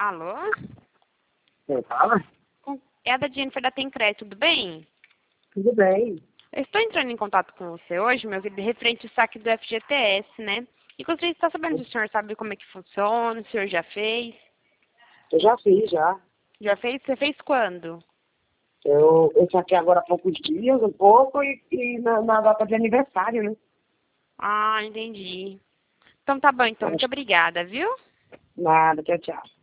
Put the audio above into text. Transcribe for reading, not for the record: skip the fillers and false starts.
Alô? Você fala? É a da Jennifer da Tencred, tudo bem? Tudo bem. Eu estou entrando em contato com você hoje, meu querido, referente ao saque do FGTS, né? E gostaria de estar sabendo se o senhor sabe como é que funciona, se o senhor já fez. Eu já fiz, já. Já fez? Você fez quando? Eu saquei agora há poucos dias, um pouco, e na data de aniversário, né? Ah, entendi. Então tá bom, então. Muito obrigada, viu? Nada, tchau, tchau.